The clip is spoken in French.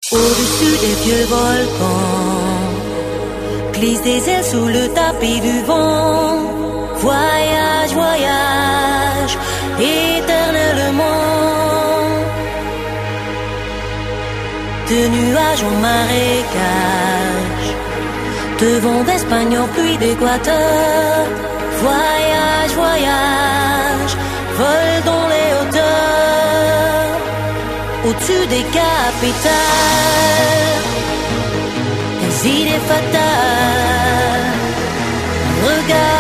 Au-dessus des vieux volcans, glisse des ailes sous le tapis du vent. Voyage, voyage, éternellement. De nuages en marécage, de vent d'Espagne en pluie d'Équateur. Voyage, voyage, vol dans les hauteurs, au-dessus des capitales, des idées fatales. Regarde